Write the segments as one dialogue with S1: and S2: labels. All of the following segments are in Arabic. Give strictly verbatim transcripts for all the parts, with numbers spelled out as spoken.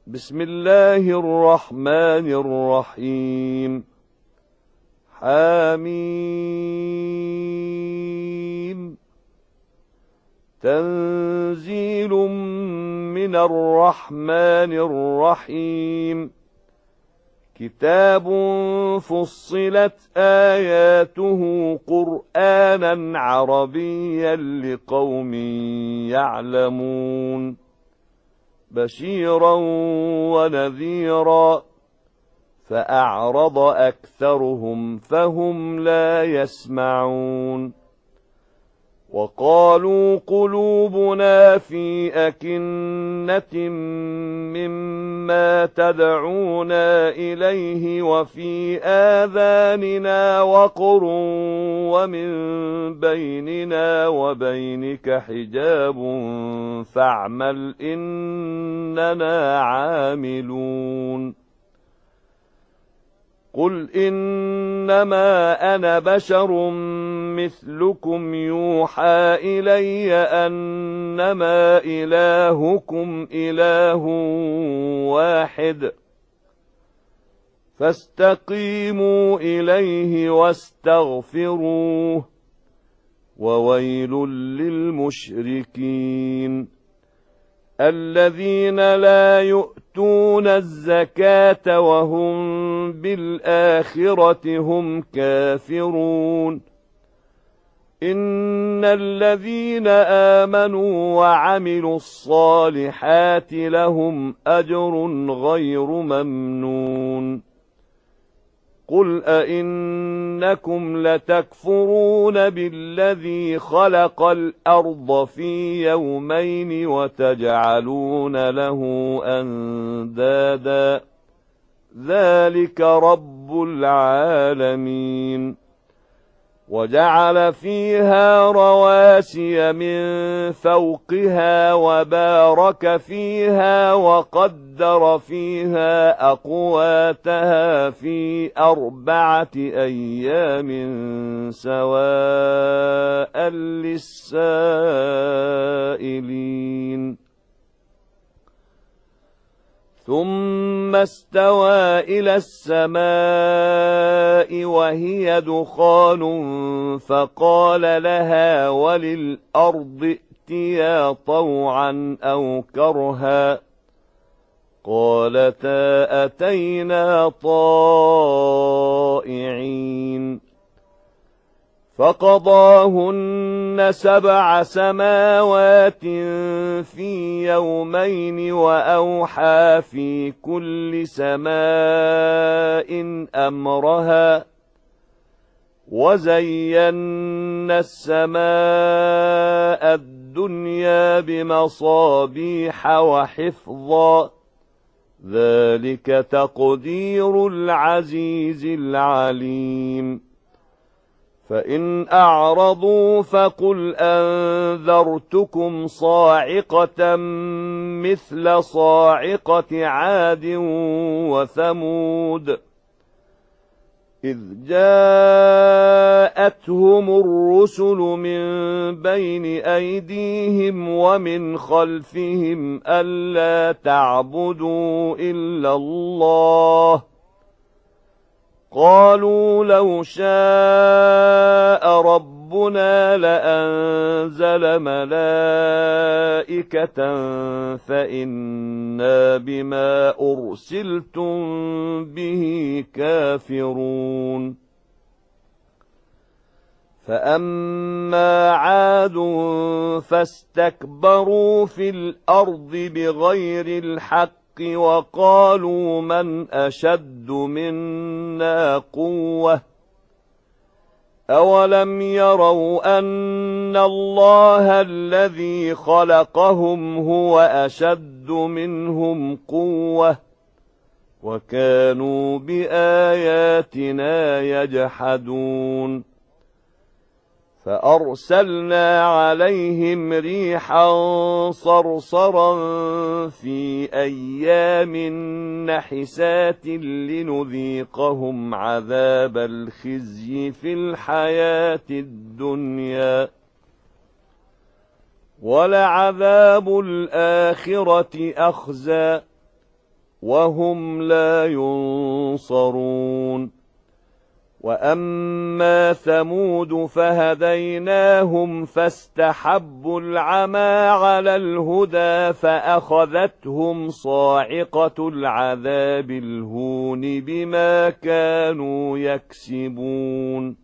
S1: بسم الله الرحمن الرحيم. حميم. تنزيل من الرحمن الرحيم. كتاب فصلت آياته قرآنا عربيا لقوم يعلمون. بشيرا ونذيرا، فأعرض أكثرهم فهم لا يسمعون. وقالوا قلوبنا في أكنة مما تدعونا إليه وفي آذاننا وقر ومن بيننا وبينك حجاب فاعمل إننا عاملون. قل إنما أنا بشر مثلكم يوحى إلي أنما إلهكم إله واحد فاستقيموا إليه واستغفروه وويل للمشركين الذين لا يؤتون الزكاة وهم بالآخرة هم كافرون. إن الذين آمنوا وعملوا الصالحات لهم أجر غير ممنون. قل أئنكم لتكفرون بالذي خلق الأرض في يومين وتجعلون له أندادا ذلك رب العالمين. وجعل فيها رواسي من فوقها وبارك فيها وقدر فيها أقواتها في أربعة أيام سواء للسائلين. ثم استوى إلى السماء وهي دخان فقال لها وللأرض ائتيا طوعا أو كرها قالتا أتينا طائعين. فقضاهن سبع سماوات في يومين وأوحى في كل سماء أمرها وزينا السماء الدنيا بمصابيح وحفظا ذلك تقدير العزيز العليم. فإن أعرضوا فقل أنذرتكم صاعقة مثل صاعقة عاد وثمود إذ جاءتهم الرسل من بين أيديهم ومن خلفهم ألا تعبدوا إلا الله قالوا لو شاء ربنا لأنزل ملائكة فإنا بما أرسلتم به كافرون. فأما عاد فاستكبروا في الأرض بغير الحق وقالوا من أشد منا قوة أولم يروا أن الله الذي خلقهم هو أشد منهم قوة وكانوا بآياتنا يجحدون. فأرسلنا عليهم ريحا صرصرا في أيام نحسات لنذيقهم عذاب الخزي في الحياة الدنيا ولعذاب الآخرة أخزى وهم لا ينصرون. وأما ثمود فهديناهم فاستحبوا العمى على الهدى فأخذتهم صاعقة العذاب الهون بما كانوا يكسبون.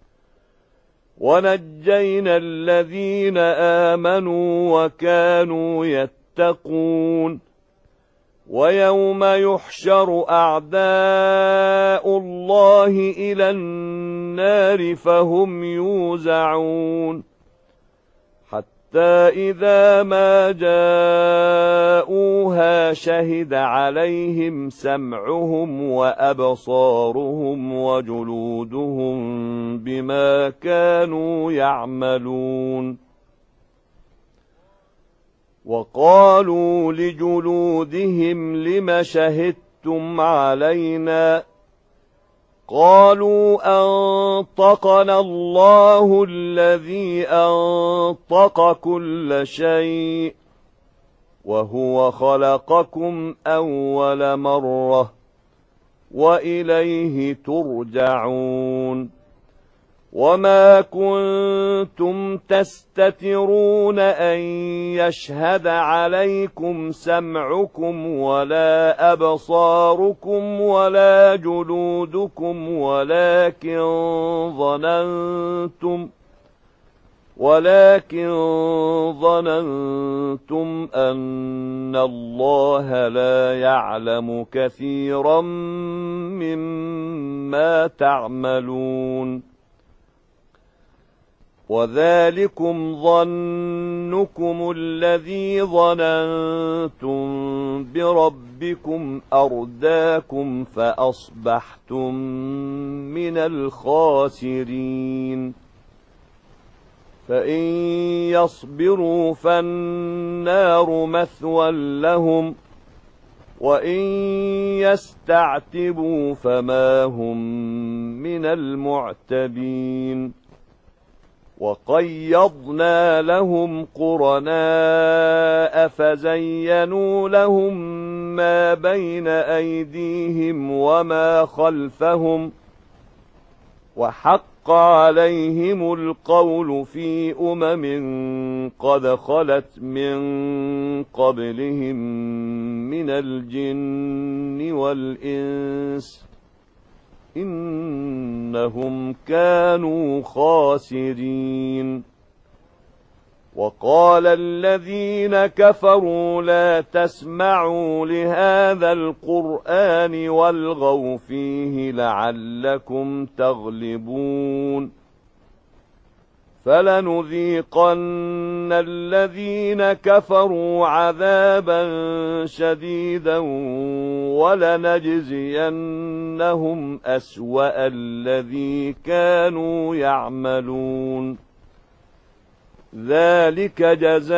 S1: ونجينا الذين آمنوا وكانوا يتقون. ويوم يحشر أعداء الله إلى النار فهم يوزعون حتى إذا ما جاءوها شهد عليهم سمعهم وأبصارهم وجلودهم بما كانوا يعملون. وقالوا لجلودهم لم شهدتم علينا؟ قالوا أنطقنا الله الذي أنطق كل شيء وهو خلقكم أول مرة وإليه ترجعون. وما كنتم تستترون أن يشهد عليكم سمعكم ولا أبصاركم ولا جلودكم ولكن ظننتم ولكن ظننتم أن الله لا يعلم كثيرا مما تعملون. وذلكم ظنكم الذي ظننتم بربكم أرداكم فأصبحتم من الخاسرين. فإن يصبروا فالنار مثوى لهم وإن يستعتبوا فما هم من المعتبين. وقيضنا لهم قرناء فزينوا لهم ما بين أيديهم وما خلفهم وحق عليهم القول في أمم قد خلت من قبلهم من الجن والإنس إنهم كانوا خاسرين. وقال الذين كفروا لا تسمعوا لهذا القرآن والغوا فيه لعلكم تغلبون. فلنذيقن الذين كفروا عذابا شديدا ولنجزينهم أسوأ الذي كانوا يعملون. ذلك جزاء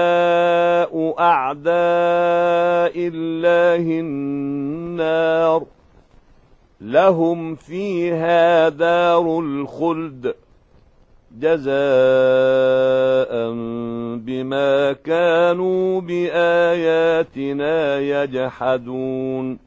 S1: أعداء الله النار لهم فيها دار الخلد جزاء بما كانوا بآياتنا يجحدون.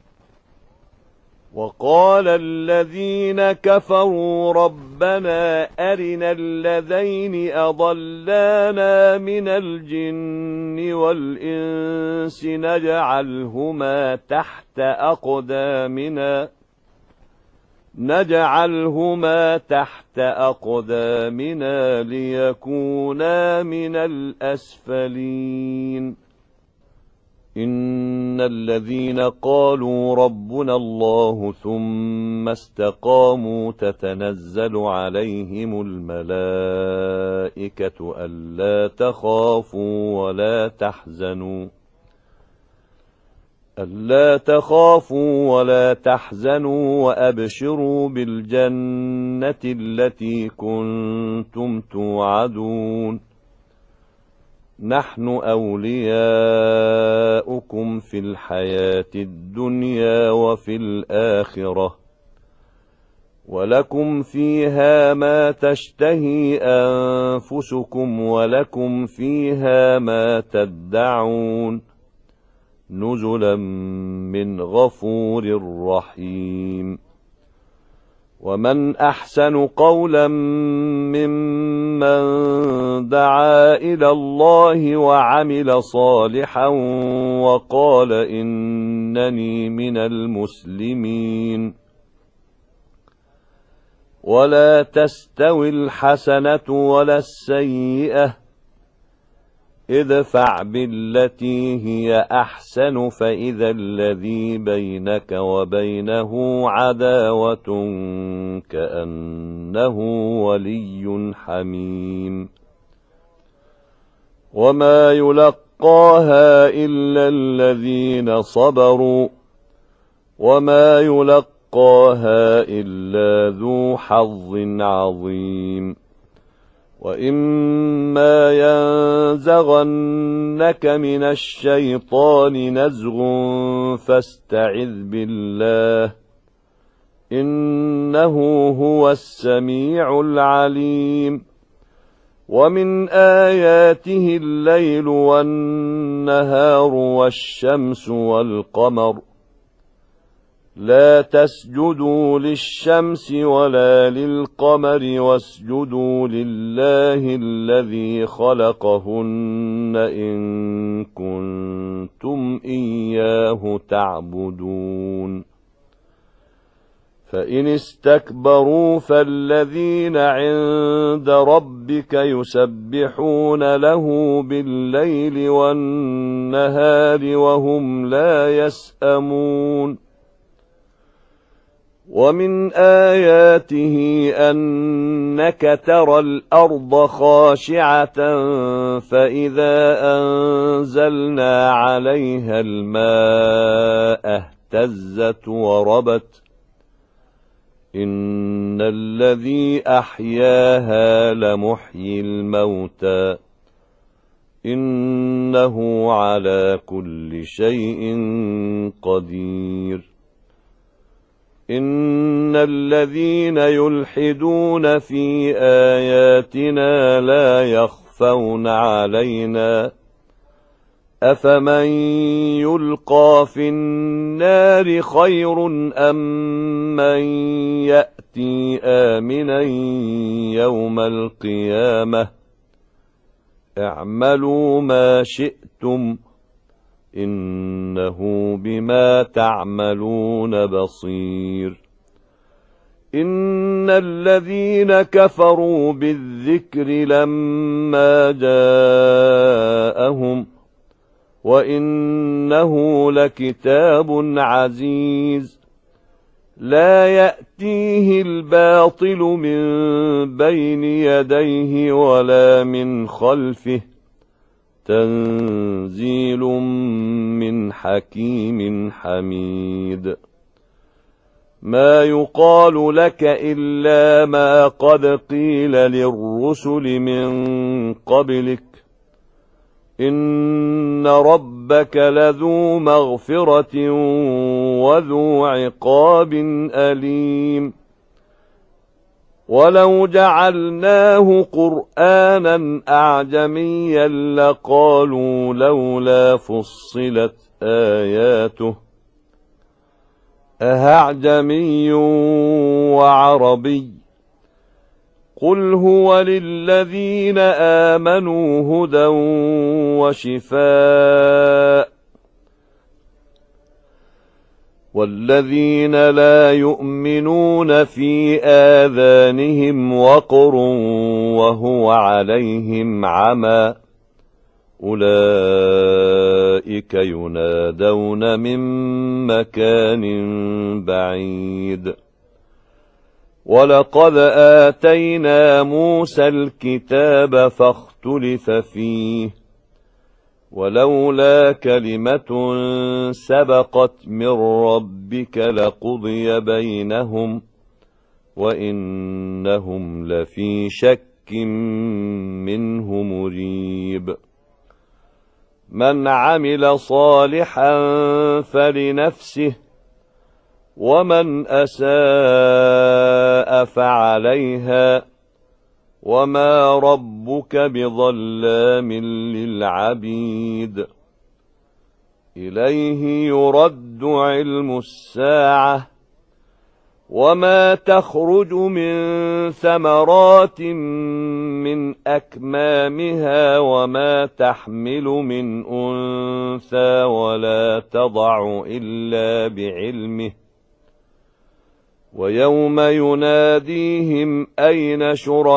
S1: وقال الذين كفروا ربنا أرنا الذين أضلانا من الجن والإنس نجعلهما تحت أقدامنا نجعلهما تحت أقدامنا ليكونا من الأسفلين. إن الذين قالوا ربنا الله ثم استقاموا تتنزل عليهم الملائكة ألا تخافوا ولا تحزنوا ألا تخافوا ولا تحزنوا وأبشروا بالجنة التي كنتم توعدون. نحن أولياؤكم في الحياة الدنيا وفي الآخرة ولكم فيها ما تشتهي أنفسكم ولكم فيها ما تدعون نزلا من غفور رحيم. ومن أحسن قولا ممن دعا إلى الله وعمل صالحا وقال إنني من المسلمين. ولا تستوي الحسنة ولا السيئة، ادفع بالتي هي أحسن فإذا الذي بينك وبينه عداوة كأنه ولي حميم. وما يلقاها إلا الذين صبروا وما يلقاها إلا ذو حظ عظيم. وإما ينزغنك من الشيطان نزغ فاستعذ بالله إنه هو السميع العليم. ومن آياته الليل والنهار والشمس والقمر، لا تسجدوا للشمس ولا للقمر واسجدوا لله الذي خلقهن إن كنتم إياه تعبدون. فإن استكبروا فالذين عند ربك يسبحون له بالليل والنهار وهم لا يسأمون. ومن آياته أنك ترى الأرض خاشعة فإذا أنزلنا عليها الماء اهتزت وربت إن الذي أحياها لمحيي الموتى إنه على كل شيء قدير. إن الذين يلحدون في آياتنا لا يخفون علينا أفمن يلقى في النار خير أم من يأتي آمنا يوم القيامة اعملوا ما شئتم إنه بما تعملون بصير. إن الذين كفروا بالذكر لما جاءهم وإنه لكتاب عزيز لا يأتيه الباطل من بين يديه ولا من خلفه تنزيل من حكيم حميد. ما يقال لك إلا ما قد قيل للرسل من قبلك إن ربك لذو مغفرة وذو عقاب أليم. ولو جعلناه قرآنا أعجميا لقالوا لولا فصلت آياته أأعجمي وعربي قل هو للذين آمنوا هدى وشفاء والذين لا يؤمنون في آذانهم وقر وهو عليهم عمى أولئك ينادون من مكان بعيد. ولقد آتينا موسى الكتاب فاختلف فيه ولولا كلمة سبقت من ربك لقضي بينهم وإنهم لفي شك منه مريب. من عمل صالحا فلنفسه ومن أساء فعليها وما ربك بظلام للعبيد. إليه يرد علم الساعة وما تخرج من ثمرات من أكمامها وما تحمل من أنثى ولا تضع إلا بعلمه ويوم يناديهم أين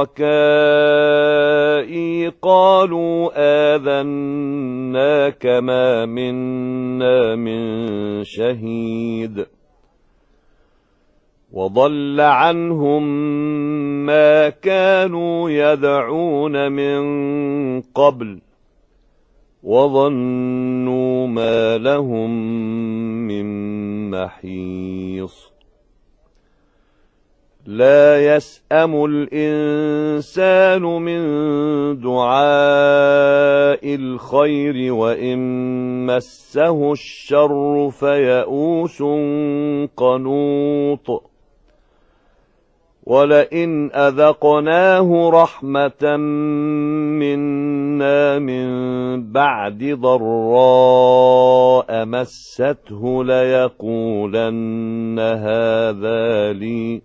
S1: شركائي قالوا آذناك ما منا من شهيد وضل عنهم ما كانوا يدعون من قبل وظنوا ما لهم من محيص لا يسأم الإنسان من دعاء الخير وإن مسه الشر فيئوس قنوط ولئن أذقناه رحمة منا من بعد ضراء مسته ليقولن هذا لي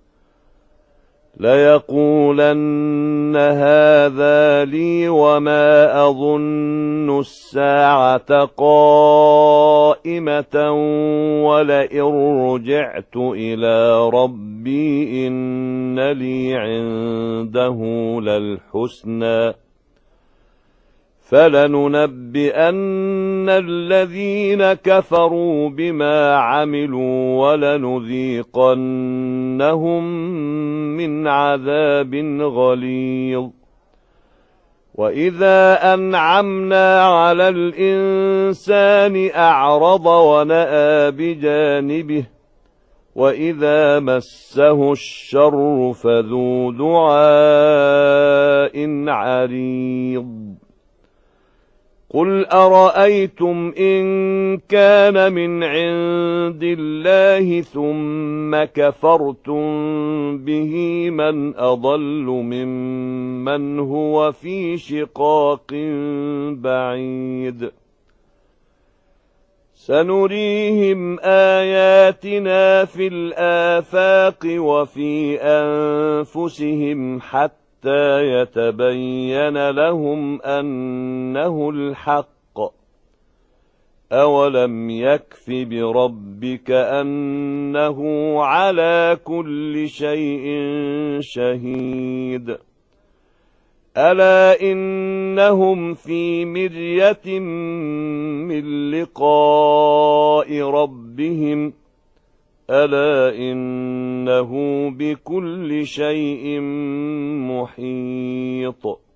S1: ليقولن هذا لي وما أظن الساعة قائمة ولئن رجعت إلى ربي إن لي عنده للحسنى فلننبئن الذين كفروا بما عملوا ولنذيقنهم من عذاب غليظ وإذا أنعمنا على الإنسان أعرض ونأى بجانبه وإذا مسه الشر فذو دعاء عريض قل أرأيتم إن كان من عند الله ثم كفرتم به من أضل ممن هو في شقاق بعيد سنريهم آياتنا في الآفاق وفي أنفسهم حتى حتى يتبين لهم أنه الحق أولم يكف بربك أنه على كل شيء شهيد ألا إنهم في مرية من لقاء ربهم ألا إنه بكل شيء محيط